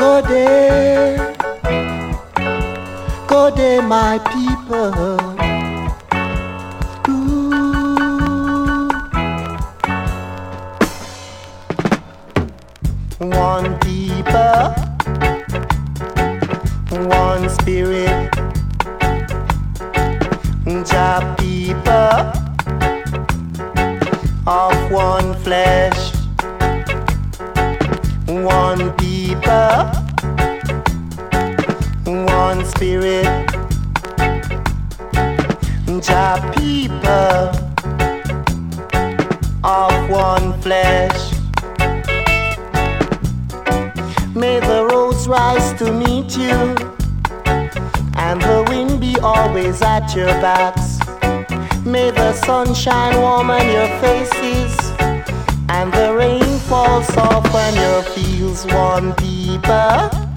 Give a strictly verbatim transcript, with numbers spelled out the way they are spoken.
Good day, good day, my people. Ooh. One people, one spirit. Jah people of one flesh. One people, one spirit. Jah people of one flesh. May the roads rise to meet you, and the wind be always at your backs. May the sun shine warm on your faces, and the rain fall soft on your fields. One people,